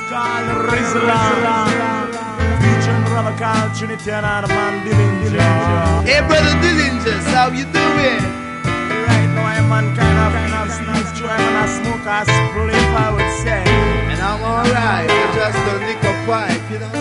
Call Rizla, featuring brother Carl Trinity and our man Dillinger. Hey brother Dillinger, how you doing? Right now I'm on kind of sneeze through, I'm on a smoke a spliff, I would say. And I'm alright, I just don't lick a pipe, you know.